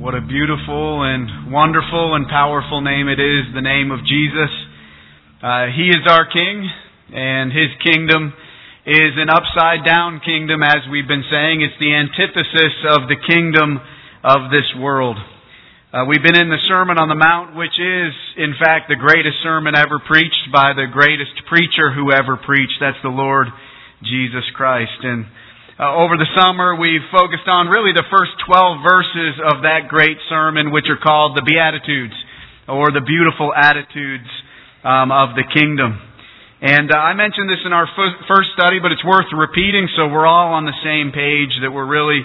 What a beautiful and wonderful and powerful name it is, the name of Jesus. He is our King, and His kingdom is an upside-down kingdom, as we've been saying. It's the antithesis of the kingdom of this world. We've been in the Sermon on the Mount, which is, in fact, the greatest sermon ever preached by the greatest preacher who ever preached. That's the Lord Jesus Christ. And over the summer, we've focused on really the first 12 verses of that great sermon, which are called the Beatitudes, or the beautiful attitudes of the kingdom. And I mentioned this in our first study, but it's worth repeating so we're all on the same page, that we're really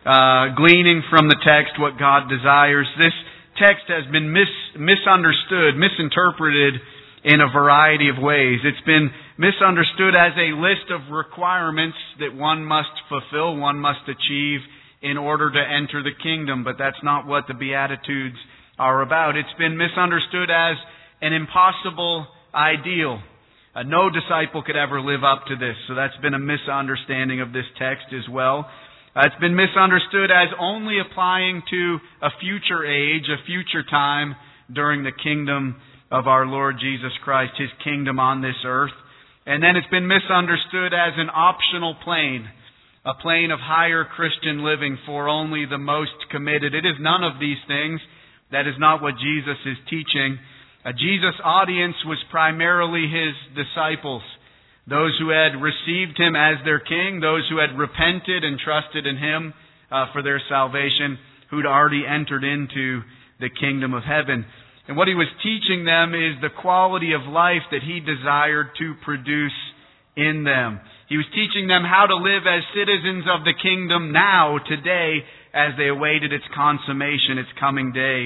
gleaning from the text what God desires. This text has been misunderstood, misinterpreted in a variety of ways. It's been misunderstood as a list of requirements that one must fulfill, one must achieve in order to enter the kingdom. But that's not what the Beatitudes are about. It's been misunderstood as an impossible ideal. No disciple could ever live up to this. So that's been a misunderstanding of this text as well. It's been misunderstood as only applying to a future age, a future time during the kingdom of our Lord Jesus Christ, His kingdom on this earth. And then it's been misunderstood as an optional plane, a plane of higher Christian living for only the most committed. It is none of these things. That is not what Jesus is teaching. Jesus' audience was primarily His disciples, those who had received Him as their King, those who had repented and trusted in Him for their salvation, who'd already entered into the kingdom of heaven. And what He was teaching them is the quality of life that He desired to produce in them. He was teaching them how to live as citizens of the kingdom now, today, as they awaited its consummation, its coming day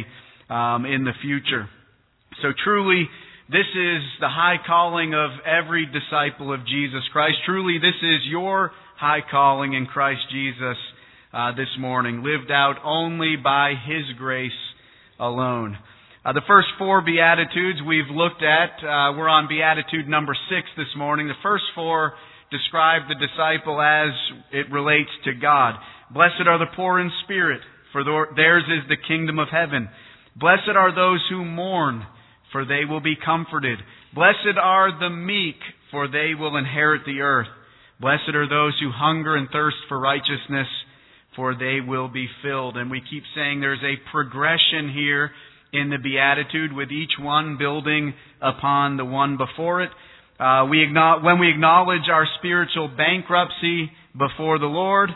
in the future. So truly, this is the high calling of every disciple of Jesus Christ. Truly, this is your high calling in Christ Jesus this morning, lived out only by His grace alone. The first four Beatitudes we've looked at, we're on Beatitude number 6 this morning. The first four describe the disciple as it relates to God. Blessed are the poor in spirit, for theirs is the kingdom of heaven. Blessed are those who mourn, for they will be comforted. Blessed are the meek, for they will inherit the earth. Blessed are those who hunger and thirst for righteousness, for they will be filled. And we keep saying there's a progression here in the Beatitude, with each one building upon the one before it. When we acknowledge our spiritual bankruptcy before the Lord,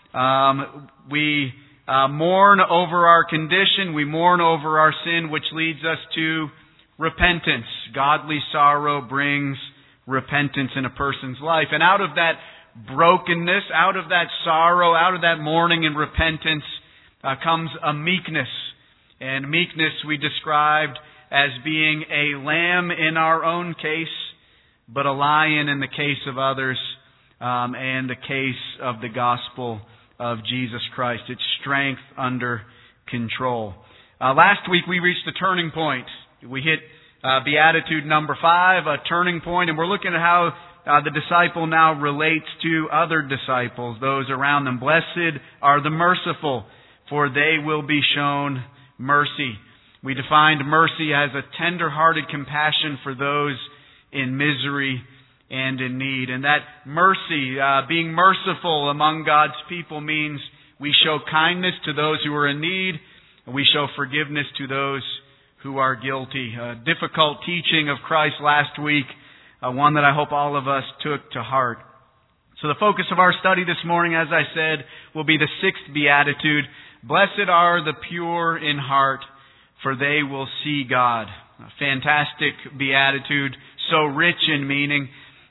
we mourn over our condition, we mourn over our sin, which leads us to repentance. Godly sorrow brings repentance in a person's life. And out of that brokenness, out of that sorrow, out of that mourning and repentance comes a meekness. And meekness we described as being a lamb in our own case, but a lion in the case of others, and the case of the gospel of Jesus Christ. It's strength under control. Last week we reached a turning point. We hit Beatitude number 5, a turning point, and we're looking at how the disciple now relates to other disciples, those around them. Blessed are the merciful, for they will be shown mercy. We defined mercy as a tender-hearted compassion for those in misery and in need. And that mercy, being merciful among God's people, means we show kindness to those who are in need, and we show forgiveness to those who are guilty. A difficult teaching of Christ last week, one that I hope all of us took to heart. So the focus of our study this morning, as I said, will be the 6th Beatitude. Blessed are the pure in heart, for they will see God. A fantastic beatitude, so rich in meaning.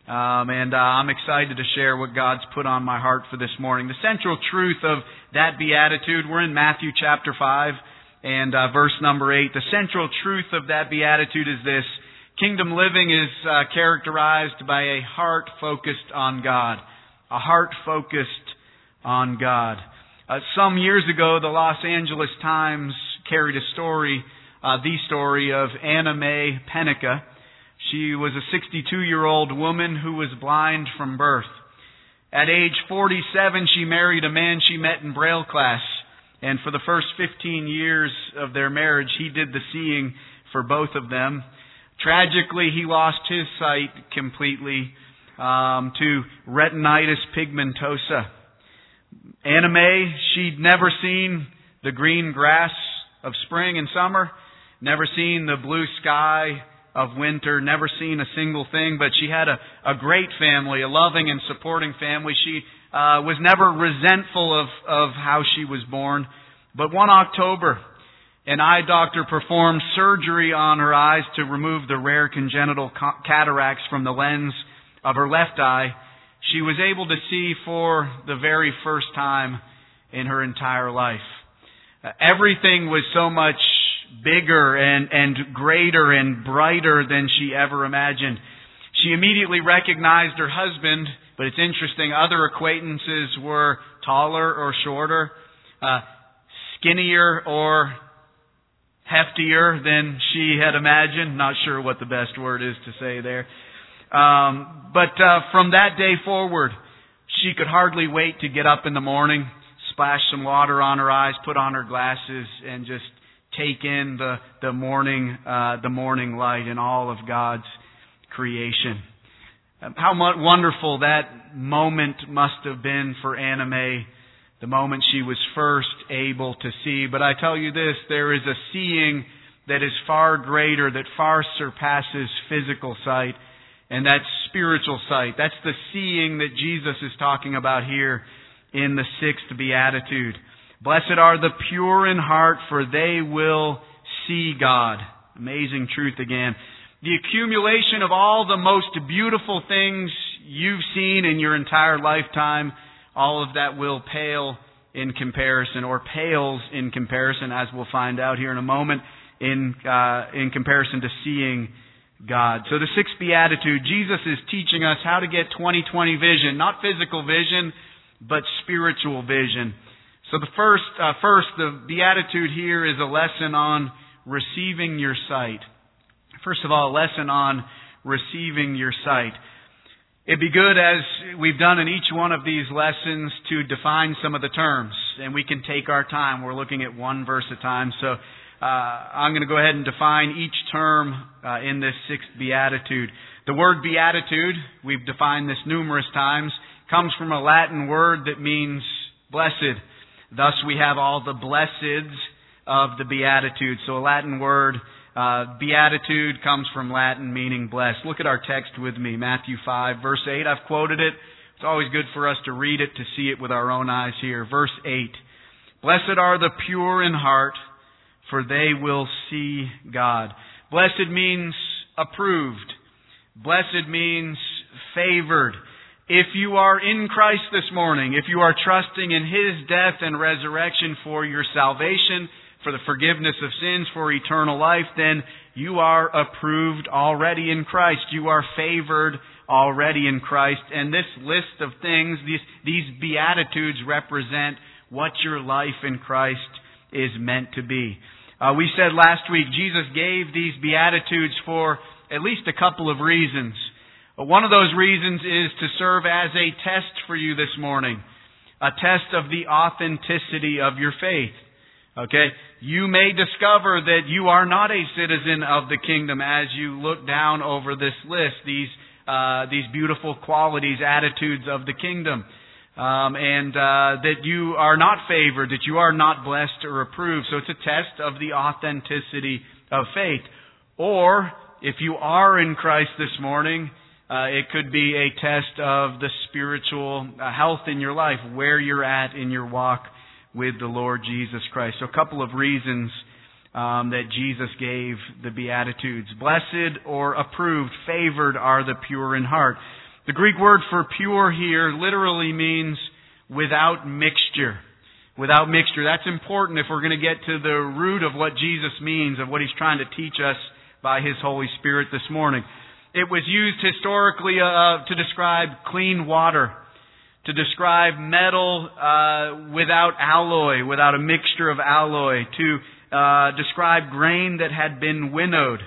And I'm excited to share what God's put on my heart for this morning. The central truth of that beatitude, we're in Matthew chapter 5 and verse number 8. The central truth of that beatitude is this: kingdom living is characterized by a heart focused on God. A heart focused on God. Some years ago, the Los Angeles Times carried a story, the story of Anna Mae Pennica. She was a 62-year-old woman who was blind from birth. At age 47, she married a man she met in Braille class. And for the first 15 years of their marriage, he did the seeing for both of them. Tragically, he lost his sight completely to retinitis pigmentosa. Anna Mae, she'd never seen the green grass of spring and summer, never seen the blue sky of winter, never seen a single thing, but she had a great family, a loving and supporting family. She was never resentful of how she was born. But one October, an eye doctor performed surgery on her eyes to remove the rare congenital cataracts from the lens of her left eye. She was able to see for the very first time in her entire life. Everything was so much bigger and greater and brighter than she ever imagined. She immediately recognized her husband, but it's interesting, other acquaintances were taller or shorter, skinnier or heftier than she had imagined. Not sure what the best word is to say there. But from that day forward, she could hardly wait to get up in the morning, splash some water on her eyes, put on her glasses, and just take in the morning light and all of God's creation. How wonderful that moment must have been for Anna Mae, the moment she was first able to see. But I tell you this, there is a seeing that is far greater, that far surpasses physical sight, and that's spiritual sight. That's the seeing that Jesus is talking about here in the 6th Beatitude. Blessed are the pure in heart, for they will see God. Amazing truth again. The accumulation of all the most beautiful things you've seen in your entire lifetime, all of that will pale in comparison, or pales in comparison, as we'll find out here in a moment, in comparison to seeing God. So the 6th Beatitude, Jesus is teaching us how to get 20/20 vision, not physical vision, but spiritual vision. So the the Beatitude here is a lesson on receiving your sight. First of all, a lesson on receiving your sight. It'd be good, as we've done in each one of these lessons, to define some of the terms. And we can take our time. We're looking at one verse at a time. So I'm going to go ahead and define each term in this 6th Beatitude. The word beatitude, we've defined this numerous times, comes from a Latin word that means blessed. Thus we have all the blesseds of the Beatitude. So a Latin word, beatitude, comes from Latin meaning blessed. Look at our text with me, Matthew 5, verse 8. I've quoted it. It's always good for us to read it, to see it with our own eyes here. Verse 8. Blessed are the pure in heart, for they will see God. Blessed means approved. Blessed means favored. If you are in Christ this morning, if you are trusting in His death and resurrection for your salvation, for the forgiveness of sins, for eternal life, then you are approved already in Christ. You are favored already in Christ. And this list of things, these Beatitudes represent what your life in Christ is meant to be. We said last week, Jesus gave these Beatitudes for at least a couple of reasons. One of those reasons is to serve as a test for you this morning. A test of the authenticity of your faith. Okay? You may discover that you are not a citizen of the kingdom as you look down over this list, these beautiful qualities, attitudes of the kingdom. And that you are not favored, that you are not blessed or approved. So it's a test of the authenticity of faith. Or, if you are in Christ this morning, it could be a test of the spiritual health in your life, where you're at in your walk with the Lord Jesus Christ. So a couple of reasons that Jesus gave the Beatitudes. Blessed or approved, favored are the pure in heart. The Greek word for pure here literally means without mixture. Without mixture. That's important if we're going to get to the root of what Jesus means, of what He's trying to teach us by His Holy Spirit this morning. It was used historically to describe clean water, to describe metal without alloy, without a mixture of alloy, to describe grain that had been winnowed.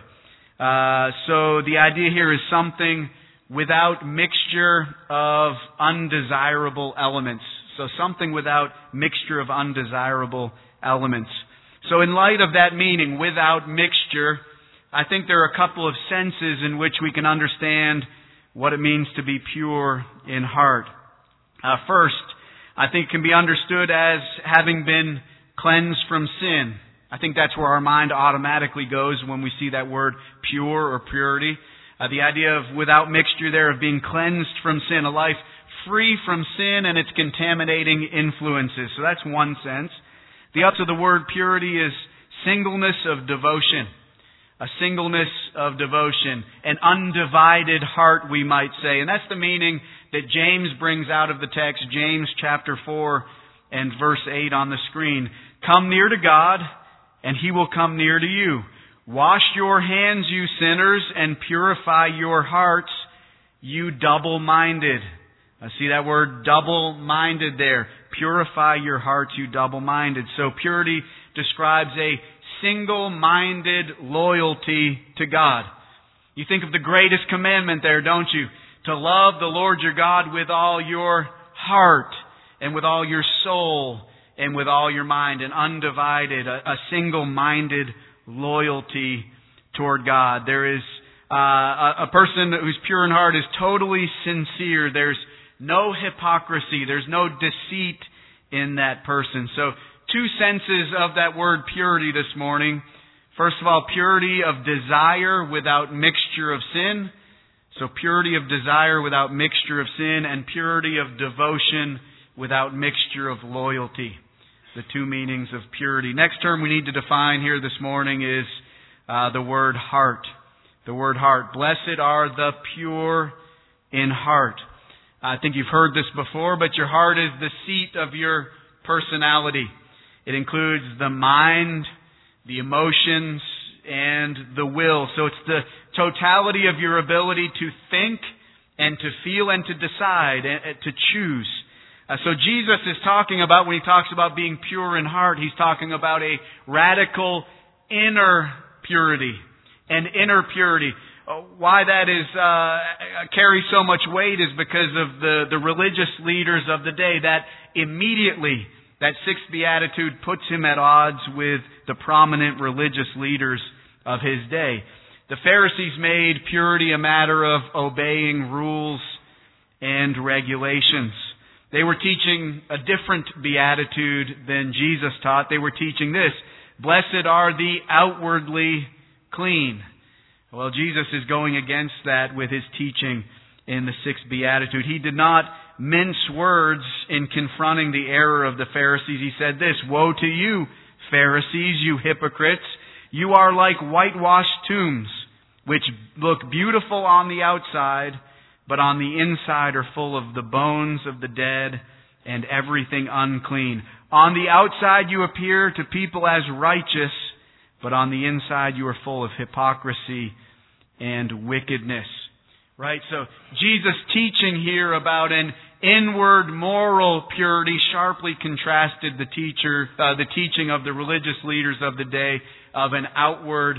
So the idea here is something without mixture of undesirable elements. So something without mixture of undesirable elements. So in light of that meaning, without mixture, I think there are a couple of senses in which we can understand what it means to be pure in heart. First, I think it can be understood as having been cleansed from sin. I think that's where our mind automatically goes when we see that word pure or purity. The idea of without mixture there, of being cleansed from sin, a life free from sin and its contaminating influences. So that's one sense. The other the word purity is singleness of devotion. A singleness of devotion. An undivided heart, we might say. And that's the meaning that James brings out of the text. James chapter 4 and verse 8 on the screen. Come near to God, and He will come near to you. Wash your hands, you sinners, and purify your hearts, you double-minded. See that word double-minded there. Purify your hearts, you double-minded. So purity describes a single-minded loyalty to God. You think of the greatest commandment there, don't you? To love the Lord your God with all your heart and with all your soul and with all your mind, an undivided, a single-minded loyalty toward God. There is a person who's pure in heart is totally sincere. There's no hypocrisy. There's no deceit in that person. So, two senses of that word purity this morning. First of all, purity of desire without mixture of sin. So purity of desire without mixture of sin, and purity of devotion without mixture of loyalty. The two meanings of purity. Next term we need to define here this morning is the word heart. The word heart. Blessed are the pure in heart. I think you've heard this before, but your heart is the seat of your personality. It includes the mind, the emotions, and the will. So it's the totality of your ability to think and to feel and to decide and to choose. So Jesus is talking about, when He talks about being pure in heart, He's talking about a radical inner purity. An inner purity. Why that is carries so much weight is because of the religious leaders of the day. That immediately, that sixth beatitude puts Him at odds with the prominent religious leaders of His day. The Pharisees made purity a matter of obeying rules and regulations. They were teaching a different beatitude than Jesus taught. They were teaching this: blessed are the outwardly clean. Well, Jesus is going against that with His teaching in the sixth beatitude. He did not mince words in confronting the error of the Pharisees. He said this: woe to you, Pharisees, you hypocrites! You are like whitewashed tombs, which look beautiful on the outside, but on the inside are full of the bones of the dead and everything unclean. On the outside you appear to people as righteous, but on the inside you are full of hypocrisy and wickedness. Right? So Jesus' teaching here about an inward moral purity sharply contrasted the teaching of the religious leaders of the day of an outward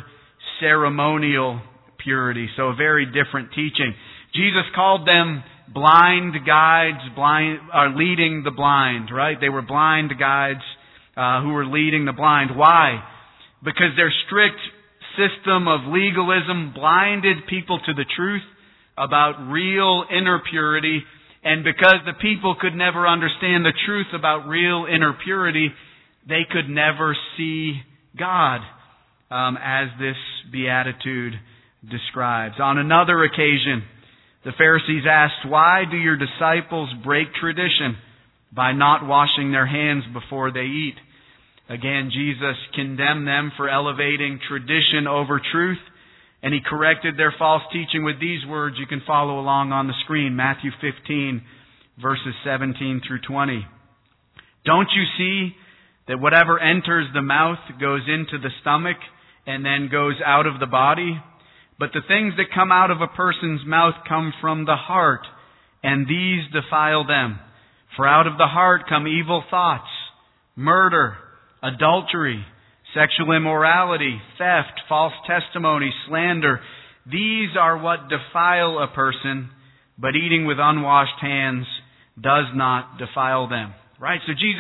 ceremonial purity. So a very different teaching. Jesus called them blind guides, leading the blind, right? They were blind guides who were leading the blind. Why? Because their strict system of legalism blinded people to the truth about real inner purity, and because the people could never understand the truth about real inner purity, they could never see God, as this beatitude describes. On another occasion, the Pharisees asked, why do your disciples break tradition by not washing their hands before they eat? Again, Jesus condemned them for elevating tradition over truth, and He corrected their false teaching with these words. You can follow along on the screen, Matthew 15, verses 17 through 20. Don't you see that whatever enters the mouth goes into the stomach and then goes out of the body? But the things that come out of a person's mouth come from the heart, and these defile them. For out of the heart come evil thoughts, murder, adultery, sexual immorality, theft, false testimony, slander. These are what defile a person, but eating with unwashed hands does not defile them. Right? So Jesus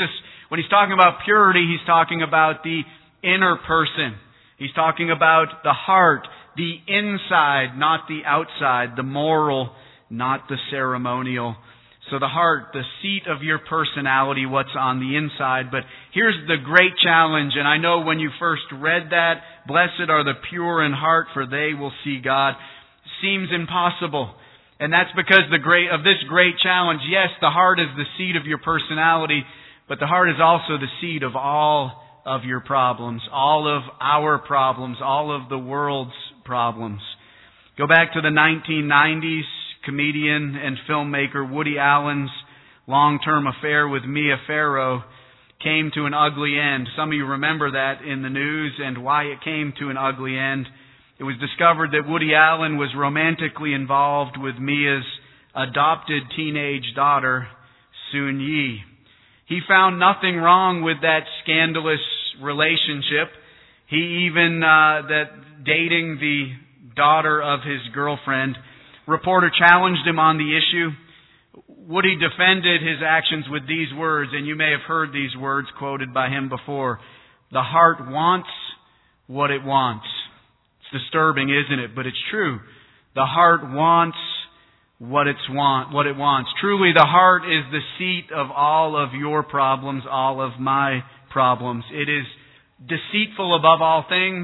When he's talking about purity, he's talking about the inner person. He's talking about the heart, the inside, not the outside, the moral, not the ceremonial. So the heart, the seat of your personality, what's on the inside. But here's the great challenge, and I know when you first read that, blessed are the pure in heart, for they will see God, seems impossible. And that's because of this great challenge. Yes, the heart is the seat of your personality, but the heart is also the seat of all of your problems, all of our problems, all of the world's problems. Go back to the 1990s. Comedian and filmmaker Woody Allen's long-term affair with Mia Farrow came to an ugly end. Some of you remember that in the news and why it came to an ugly end. It was discovered that Woody Allen was romantically involved with Mia's adopted teenage daughter, Soon Yi. He found nothing wrong with that scandalous relationship. He even, that dating the daughter of his girlfriend. Reporter challenged him on the issue. Woody defended his actions with these words, and you may have heard these words quoted by him before. The heart wants what it wants. It's disturbing, isn't it? But it's true. The heart wants what it wants. Truly, the heart is the seat of all of your problems, all of my problems. It is deceitful above all things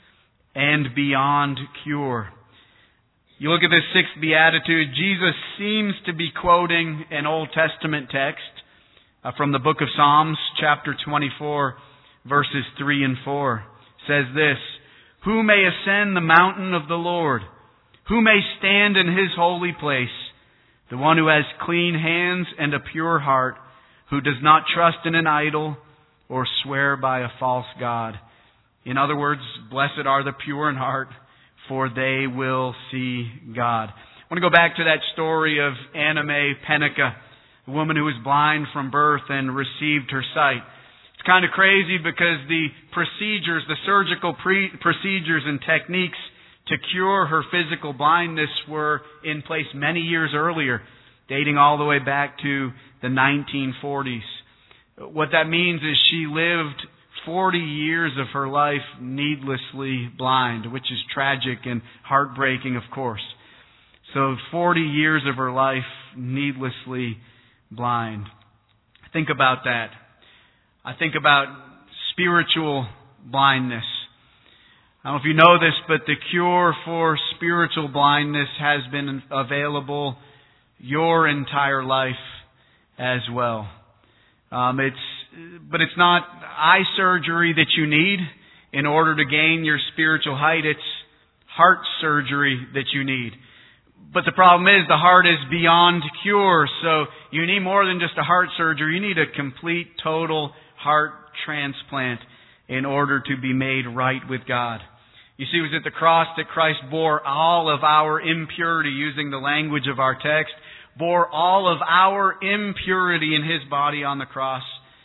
and beyond cure. You look at this sixth beatitude, Jesus seems to be quoting an Old Testament text from the book of Psalms, chapter 24, verses 3 and 4. It says this, "Who may ascend the mountain of the Lord? Who may stand in His holy place? The one who has clean hands and a pure heart, who does not trust in an idol or swear by a false god." In other words, blessed are the pure in heart, for they will see God. I want to go back to that story of Anna Mae Pennica, a woman who was blind from birth and received her sight. It's kind of crazy because the procedures, the surgical procedures and techniques to cure her physical blindness were in place many years earlier, dating all the way back to the 1940s. What that means is she lived 40 years of her life needlessly blind, which is tragic and heartbreaking, of course. So 40 years of her life needlessly blind. Think about that. I think about spiritual blindness. I don't know if you know this, but the cure for spiritual blindness has been available your entire life as well. But it's not eye surgery that you need in order to gain your spiritual height. It's heart surgery that you need. But the problem is the heart is beyond cure. So you need more than just a heart surgery. You need a complete, total heart transplant in order to be made right with God. You see, it was at the cross that Christ bore all of our impurity, using the language of our text, bore all of our impurity in His body on the cross.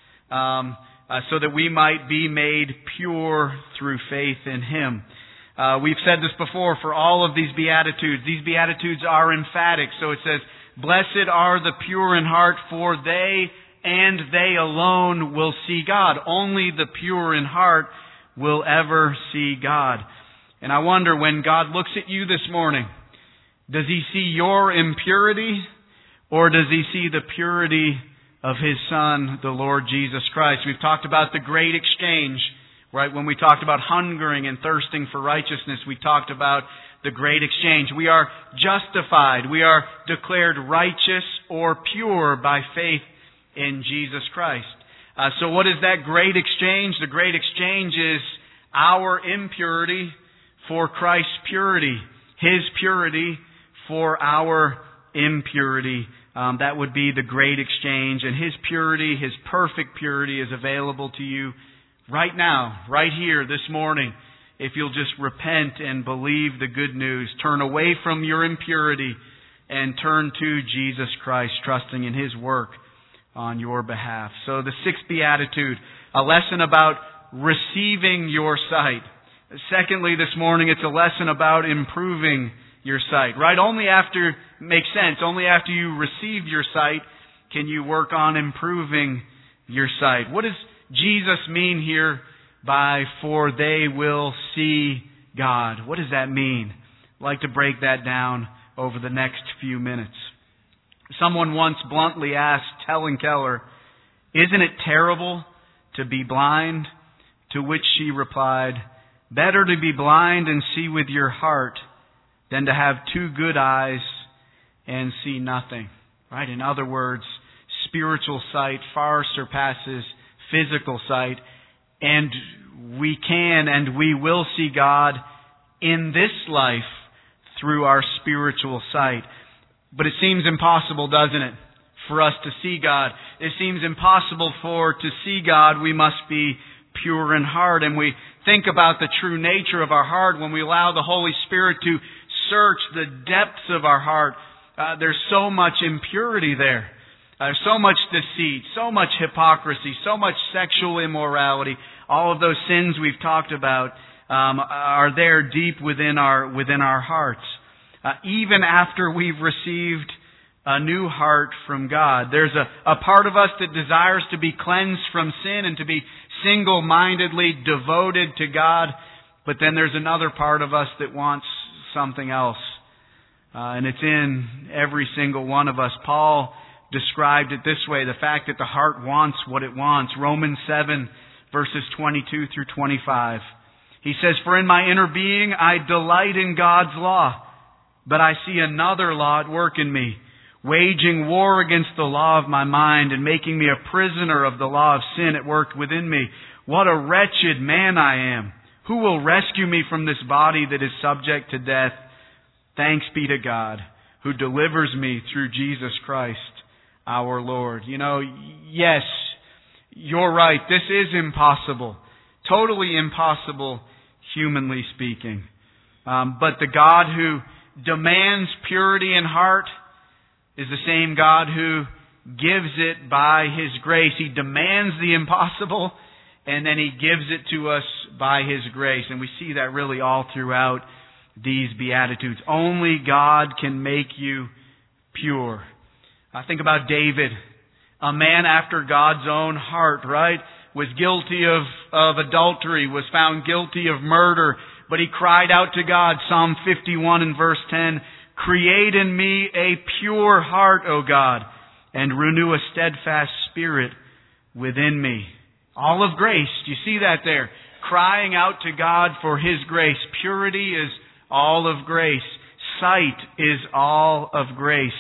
So that we might be made pure through faith in Him. We've said this before for all of these Beatitudes. These Beatitudes are emphatic. So it says, "Blessed are the pure in heart, for they and they alone will see God." Only the pure in heart will ever see God. And I wonder, when God looks at you this morning, does He see your impurity, or does He see the purity of His Son, the Lord Jesus Christ? We've talked about the great exchange, right? When we talked about hungering and thirsting for righteousness, we talked about the great exchange. We are justified. We are declared righteous or pure by faith in Jesus Christ. So what is that great exchange? The great exchange is our impurity for Christ's purity. His purity for our impurity. That would be the great exchange. And His purity, His perfect purity, is available to you right now, right here, this morning. If you'll just repent and believe the good news, turn away from your impurity and turn to Jesus Christ, trusting in His work on your behalf. So the sixth beatitude, a lesson about receiving your sight. Secondly, this morning, it's a lesson about improving your sight, right? Only after, makes sense, only after you receive your sight can you work on improving your sight. What does Jesus mean here by "for they will see God"? What does that mean? I'd like to break that down over the next few minutes. Someone once bluntly asked Helen Keller, "Isn't it terrible to be blind?" To which she replied, "Better to be blind and see with your heart than to have two good eyes and see nothing." Right? In other words, spiritual sight far surpasses physical sight, and we can and we will see God in this life through our spiritual sight. But it seems impossible, doesn't it, for us to see God? It seems impossible to see God, we must be pure in heart. And we think about the true nature of our heart when we allow the Holy Spirit to search the depths of our heart. There's so much impurity there. There's so much deceit, so much hypocrisy, so much sexual immorality. All of those sins we've talked about are there deep within our hearts. Even after we've received a new heart from God, there's a part of us that desires to be cleansed from sin and to be single-mindedly devoted to God. But then there's another part of us that wants something else. And it's in every single one of us. Paul described it this way, the fact that the heart wants what it wants. Romans 7, verses 22 through 25. He says, "For in my inner being I delight in God's law, but I see another law at work in me, waging war against the law of my mind and making me a prisoner of the law of sin at work within me. What a wretched man I am! Who will rescue me from this body that is subject to death? Thanks be to God, who delivers me through Jesus Christ, our Lord." You know, yes, you're right. This is impossible. Totally impossible, humanly speaking. But the God who demands purity in heart is the same God who gives it by His grace. He demands the impossible, and then He gives it to us by His grace. And we see that really all throughout these Beatitudes. Only God can make you pure. I think about David, a man after God's own heart, right? Was guilty of adultery, was found guilty of murder, but he cried out to God, Psalm 51 and verse 10, "Create in me a pure heart, O God, and renew a steadfast spirit within me." All of grace. Do you see that there? Crying out to God for His grace. Purity is all of grace. Sight is all of grace.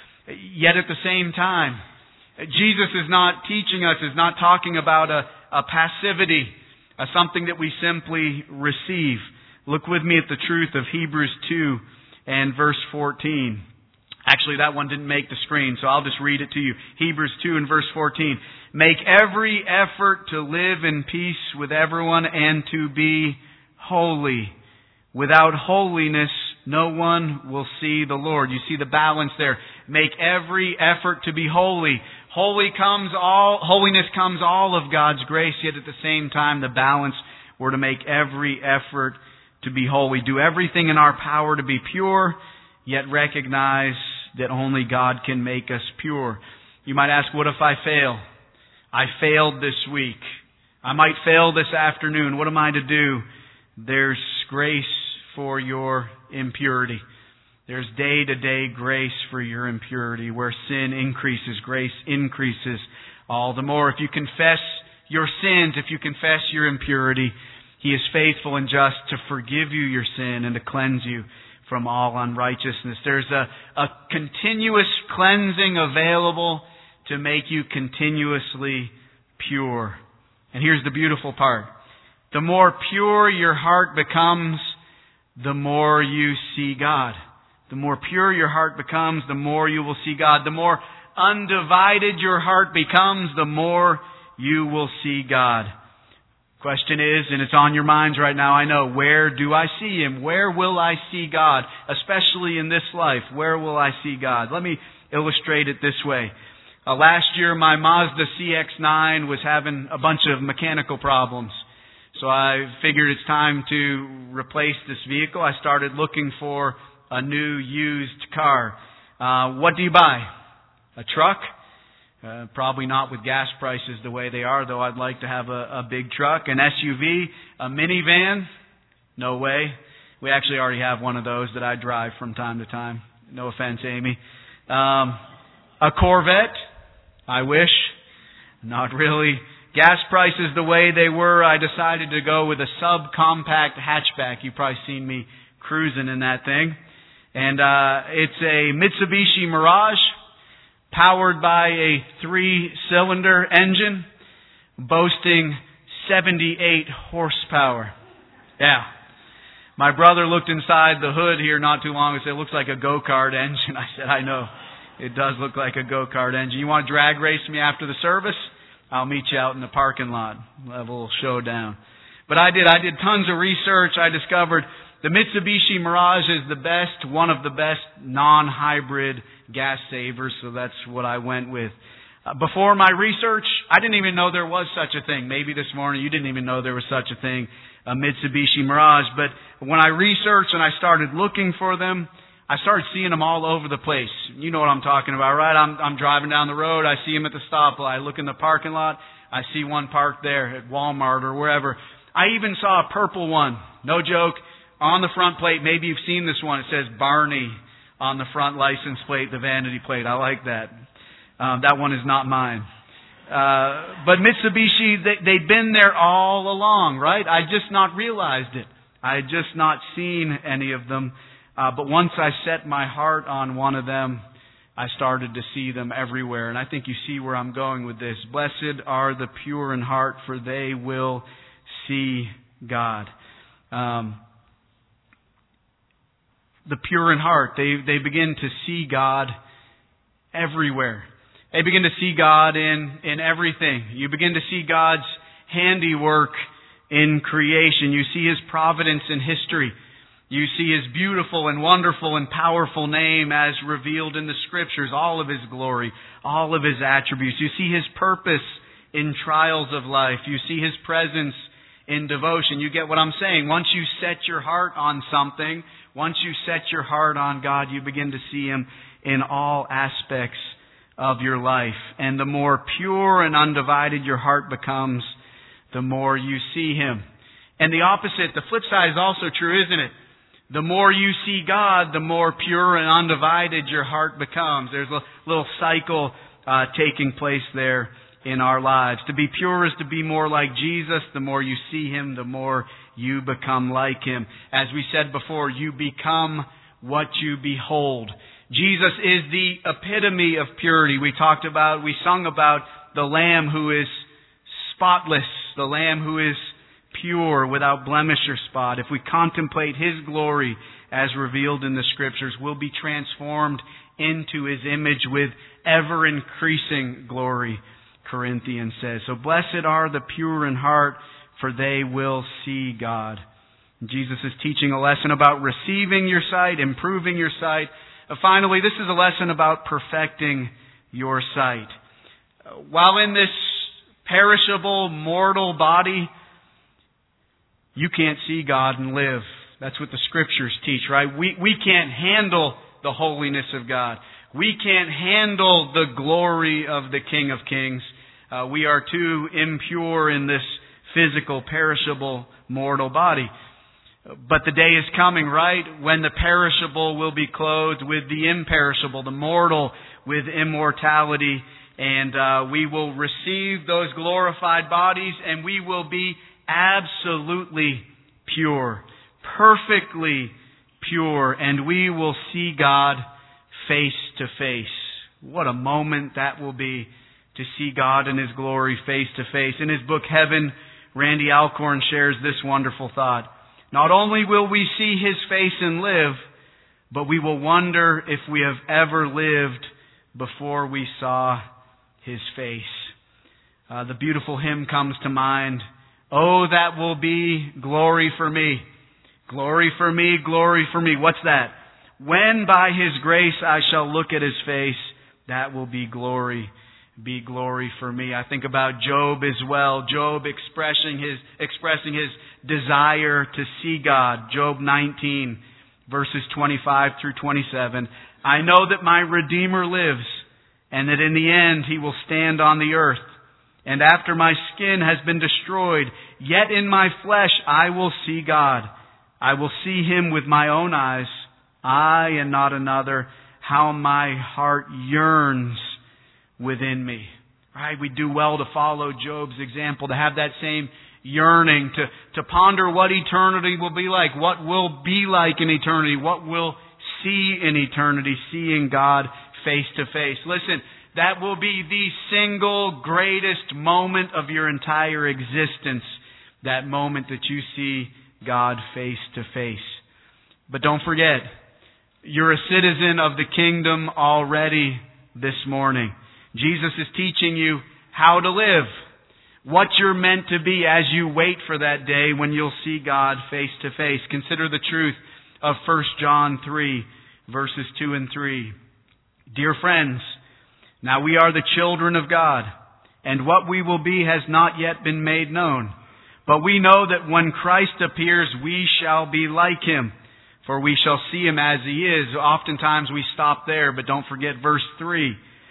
Yet at the same time, Jesus is not teaching us, is not talking about a passivity, something that we simply receive. Look with me at the truth of Hebrews 2 and verse 14. Actually, that one didn't make the screen, so I'll just read it to you. Hebrews 2 and verse 14. "Make every effort to live in peace with everyone and to be holy. Without holiness, no one will see the Lord." You see the balance there. Make every effort to be holy. Holiness comes all of God's grace, yet at the same time, the balance, we're to make every effort to be holy. Do everything in our power to be pure, yet recognize that only God can make us pure. You might ask, what if I fail? I failed this week. I might fail this afternoon. What am I to do? There's grace for your impurity. There's day-to-day grace for your impurity. Where sin increases, grace increases all the more. If you confess your sins, if you confess your impurity, He is faithful and just to forgive you your sin and to cleanse you from all unrighteousness. There's a continuous cleansing available to make you continuously pure. And here's the beautiful part. The more pure your heart becomes, the more you see God. The more pure your heart becomes, the more you will see God. The more undivided your heart becomes, the more you will see God. Question is, and it's on your minds right now, I know, where do I see Him? Where will I see God? Especially in this life, where will I see God? Let me illustrate it this way. Last year, my Mazda CX-9 was having a bunch of mechanical problems. So I figured it's time to replace this vehicle. I started looking for a new used car. What do you buy? A truck? Probably not with gas prices the way they are, though I'd like to have a big truck, an SUV, a minivan. No way. We actually already have one of those that I drive from time to time. No offense, Amy. A Corvette. I wish. Not really. Gas prices the way they were, I decided to go with a subcompact hatchback. You've probably seen me cruising in that thing. And it's a Mitsubishi Mirage, powered by a 3-cylinder engine, boasting 78 horsepower. Yeah. My brother looked inside the hood here not too long ago and said, it looks like a go-kart engine. I said, I know. It does look like a go-kart engine. You want to drag race me after the service? I'll meet you out in the parking lot. We'll have a little showdown. But I did tons of research. I discovered the Mitsubishi Mirage is the best, one of the best non-hybrid gas savers, so that's what I went with. Before my research, I didn't even know there was such a thing. Maybe this morning you didn't even know there was such a thing, a Mitsubishi Mirage. But when I researched and I started looking for them, I started seeing them all over the place. You know what I'm talking about, right? I'm driving down the road. I see them at the stoplight. I look in the parking lot. I see one parked there at Walmart or wherever. I even saw a purple one. No joke. On the front plate, maybe you've seen this one. It says Barney on the front license plate, the vanity plate. I like that. That one is not mine. But Mitsubishi, they've been there all along, right? I just not realized it. I had just not seen any of them. But once I set my heart on one of them, I started to see them everywhere. And I think you see where I'm going with this. Blessed are the pure in heart, for they will see God. The pure in heart, they begin to see God everywhere. They begin to see God in everything. You begin to see God's handiwork in creation. You see His providence in history. You see His beautiful and wonderful and powerful name as revealed in the Scriptures, all of His glory, all of His attributes. You see His purpose in trials of life. You see His presence in devotion. You get what I'm saying? Once you set your heart on something, once you set your heart on God, you begin to see Him in all aspects of your life. And the more pure and undivided your heart becomes, the more you see Him. And the opposite, the flip side is also true, isn't it? The more you see God, the more pure and undivided your heart becomes. There's a little cycle taking place there in our lives. To be pure is to be more like Jesus. The more you see Him, the more you become like Him. As we said before, you become what you behold. Jesus is the epitome of purity. We sung about the Lamb who is spotless, the Lamb who is pure, without blemish or spot. If we contemplate His glory as revealed in the Scriptures, we'll be transformed into His image with ever-increasing glory, Corinthians says. So blessed are the pure in heart, for they will see God. Jesus is teaching a lesson about receiving your sight, improving your sight. Finally, this is a lesson about perfecting your sight. While in this perishable, mortal body, you can't see God and live. That's what the Scriptures teach, right? We can't handle the holiness of God. We can't handle the glory of the King of Kings. We are too impure in this physical, perishable, mortal body. But the day is coming, right, when the perishable will be clothed with the imperishable, the mortal with immortality, and we will receive those glorified bodies, and we will be absolutely pure, perfectly pure, and we will see God face to face. What a moment that will be, to see God in His glory face to face. In his book Heaven, Randy Alcorn shares this wonderful thought. Not only will we see His face and live, but we will wonder if we have ever lived before we saw His face. The beautiful hymn comes to mind. Oh, that will be glory for me. Glory for me, glory for me. What's that? When by His grace I shall look at His face, that will be glory for me. I think about Job as well. Job expressing his desire to see God. Job 19, verses 25 through 27. I know that my Redeemer lives, and that in the end he will stand on the earth. And after my skin has been destroyed, yet in my flesh I will see God. I will see Him with my own eyes, I and not another. How my heart yearns within me. Right? We do well to follow Job's example, to have that same yearning, to ponder what eternity will be like, what will be like in eternity, what we'll see in eternity, seeing God face to face. Listen, that will be the single greatest moment of your entire existence, that moment that you see God face to face. But don't forget, you're a citizen of the kingdom already this morning. Jesus is teaching you how to live, what you're meant to be as you wait for that day when you'll see God face to face. Consider the truth of 1 John 3, verses 2 and 3. Dear friends, now we are the children of God, and what we will be has not yet been made known. But we know that when Christ appears, we shall be like Him, for we shall see Him as He is. Oftentimes we stop there, but don't forget verse 3.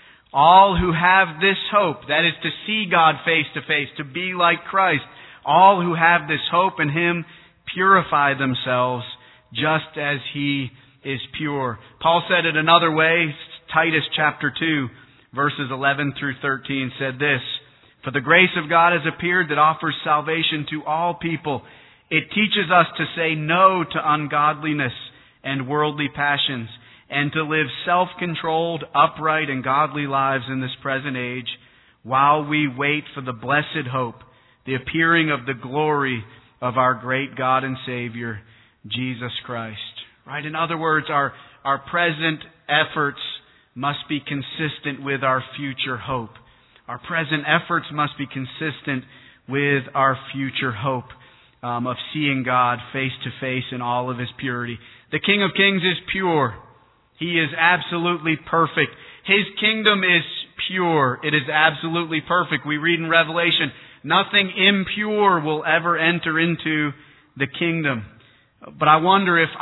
All who have this hope, that is to see God face to face, to be like Christ, all who have this hope in Him purify themselves just as He is pure. Paul said it another way. Titus chapter 2, verses 11 through 13 said this, For the grace of God has appeared that offers salvation to all people. It teaches us to say no to ungodliness and worldly passions, and to live self-controlled, upright, and godly lives in this present age, while we wait for the blessed hope, the appearing of the glory of our great God and Savior, Jesus Christ. Right? In other words, our present efforts must be consistent with our future hope. Our present efforts must be consistent with our future hope of seeing God face to face in all of His purity. The King of Kings is pure. He is absolutely perfect. His kingdom is pure. It is absolutely perfect. We read in Revelation, nothing impure will ever enter into the kingdom. But I wonder if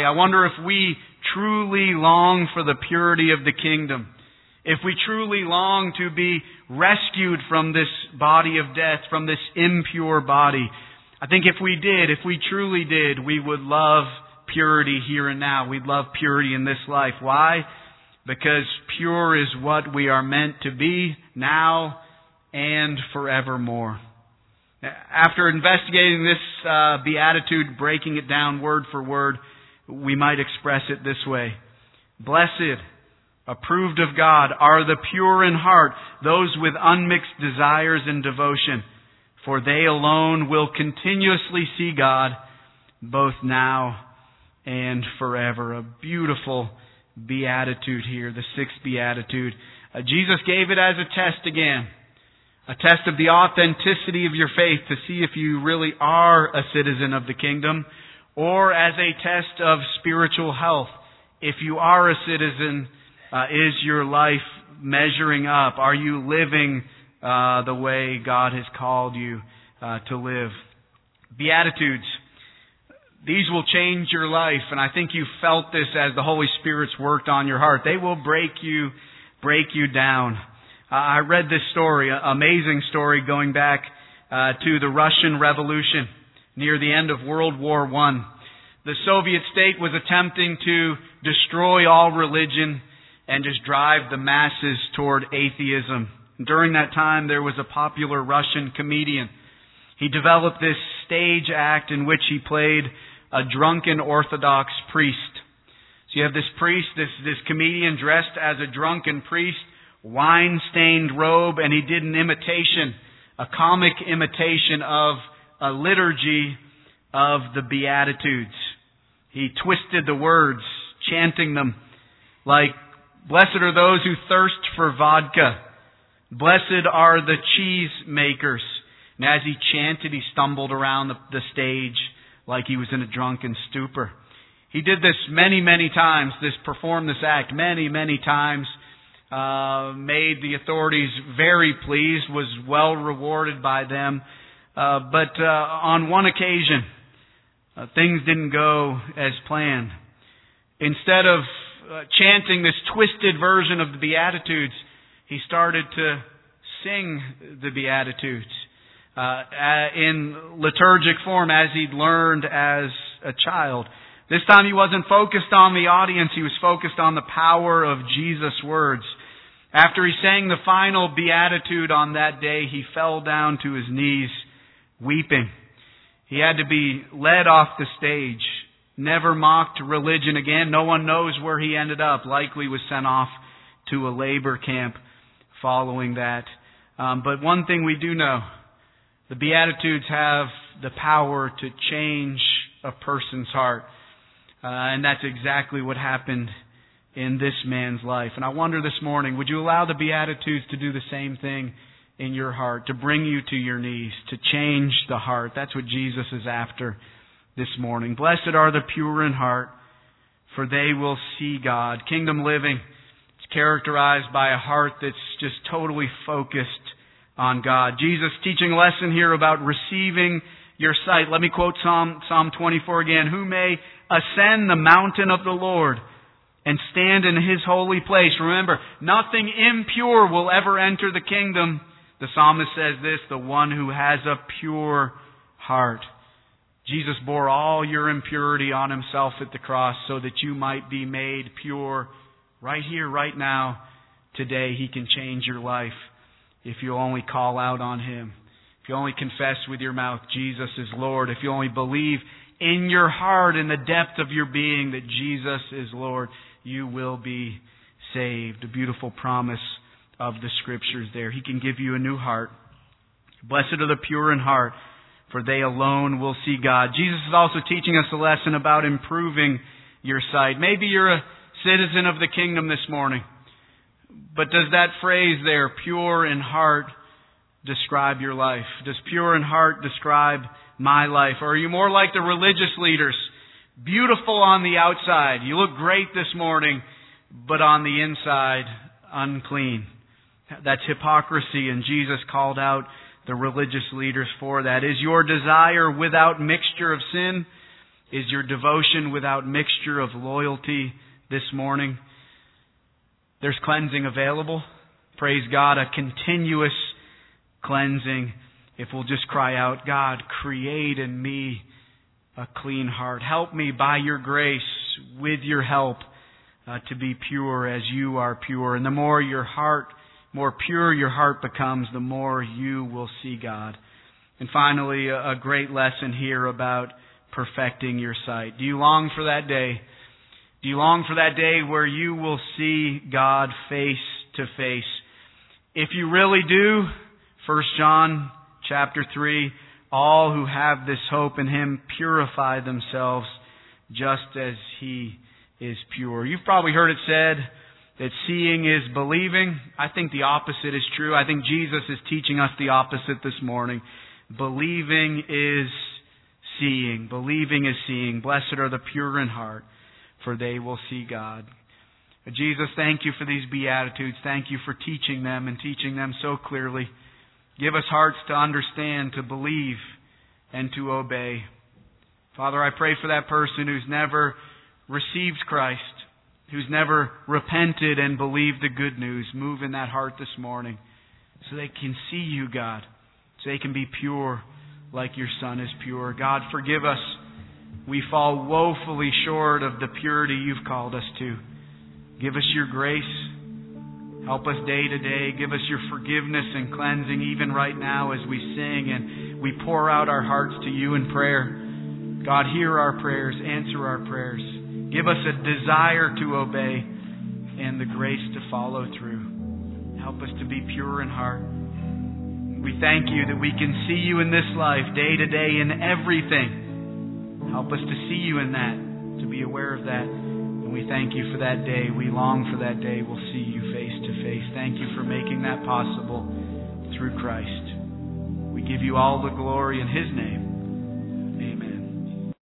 we truly long for the purity of the kingdom. If we truly long to be rescued from this body of death, from this impure body. I think if we truly did, we would love purity here and now. We'd love purity in this life. Why? Because pure is what we are meant to be now and forevermore. After investigating this beatitude, breaking it down word for word, we might express it this way. Blessed, approved of God, are the pure in heart, those with unmixed desires and devotion, for they alone will continuously see God, both now and forever. A beautiful beatitude here, the sixth beatitude. Jesus gave it as a test again. A test of the authenticity of your faith to see if you really are a citizen of the kingdom, or as a test of spiritual health. If you are a citizen, is your life measuring up? Are you living the way God has called you to live? Beatitudes. These will change your life, and I think you felt this as the Holy Spirit's worked on your heart. They will break you down. I read this story, an amazing story going back to the Russian Revolution near the end of World War I. The Soviet state was attempting to destroy all religion and just drive the masses toward atheism. During that time, there was a popular Russian comedian. He developed this stage act in which he played a drunken Orthodox priest. So you have this priest, this comedian dressed as a drunken priest, wine-stained robe, and he did an imitation, a comic imitation of a liturgy of the Beatitudes. He twisted the words, chanting them like, blessed are those who thirst for vodka. Blessed are the cheese makers. And as he chanted, he stumbled around the stage like he was in a drunken stupor. He did this many, many times, performed this act many, many times, made the authorities very pleased, was well rewarded by them. But on one occasion, things didn't go as planned. Instead of chanting this twisted version of the Beatitudes, he started to sing the Beatitudes in liturgic form as he'd learned as a child. This time he wasn't focused on the audience, he was focused on the power of Jesus' words. After he sang the final Beatitude on that day, he fell down to his knees weeping. He had to be led off the stage. Never mocked religion again. No one knows where he ended up. Likely was sent off to a labor camp following that. But one thing we do know, the Beatitudes have the power to change a person's heart. And that's exactly what happened in this man's life. And I wonder this morning, would you allow the Beatitudes to do the same thing in your heart, to bring you to your knees, to change the heart? That's what Jesus is after this morning. Blessed are the pure in heart, for they will see God. Kingdom living is characterized by a heart that's just totally focused on God. Jesus teaching a lesson here about receiving your sight. Let me quote Psalm 24 again. Who may ascend the mountain of the Lord and stand in His holy place? Remember, nothing impure will ever enter the kingdom. The psalmist says this, the one who has a pure heart. Jesus bore all your impurity on Himself at the cross so that you might be made pure right here, right now, today. He can change your life if you only call out on Him. If you only confess with your mouth Jesus is Lord. If you only believe in your heart, in the depth of your being, that Jesus is Lord, you will be saved. A beautiful promise of the Scriptures there. He can give you a new heart. Blessed are the pure in heart, for they alone will see God. Jesus is also teaching us a lesson about improving your sight. Maybe you're a citizen of the kingdom this morning, but does that phrase there, pure in heart, describe your life? Does pure in heart describe my life? Or are you more like the religious leaders? Beautiful on the outside. You look great this morning, but on the inside, unclean. That's hypocrisy, and Jesus called out the religious leaders for that. Is your desire without mixture of sin? Is your devotion without mixture of loyalty this morning? There's cleansing available. Praise God, a continuous cleansing. If we'll just cry out, God, create in me a clean heart. Help me by your grace, with your help, to be pure as you are pure. And the more pure your heart becomes, the more you will see God. And finally, a great lesson here about perfecting your sight. Do you long for that day? Do you long for that day where you will see God face to face? If you really do, 1 John chapter 3, all who have this hope in Him purify themselves just as He is pure. You've probably heard it said that seeing is believing. I think the opposite is true. I think Jesus is teaching us the opposite this morning. Believing is seeing. Believing is seeing. Blessed are the pure in heart, for they will see God. Jesus, thank you for these Beatitudes. Thank you for teaching them and teaching them so clearly. Give us hearts to understand, to believe, and to obey. Father, I pray for that person who's never received Christ, who's never repented and believed the good news. Move in that heart this morning so they can see you, God, so they can be pure like your Son is pure. God, forgive us. We fall woefully short of the purity you've called us to. Give us your grace. Help us day to day. Give us your forgiveness and cleansing even right now as we sing and we pour out our hearts to you in prayer. God, hear our prayers. Answer our prayers. Give us a desire to obey and the grace to follow through. Help us to be pure in heart. We thank you that we can see you in this life day to day in everything. Help us to see you in that, to be aware of that. And we thank you for that day. We long for that day. We'll see you face to face. Thank you for making that possible through Christ. We give you all the glory in His name.